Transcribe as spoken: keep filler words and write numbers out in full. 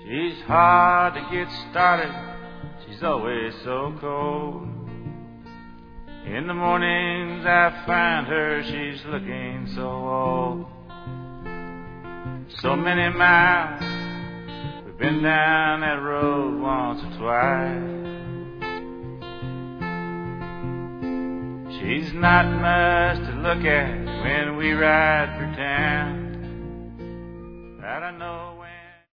She's hard to get started, she's always so cold. In the mornings I find her, she's looking so old. So many miles, we've been down that road once or twice. She's not much to look at when we ride through town, but I know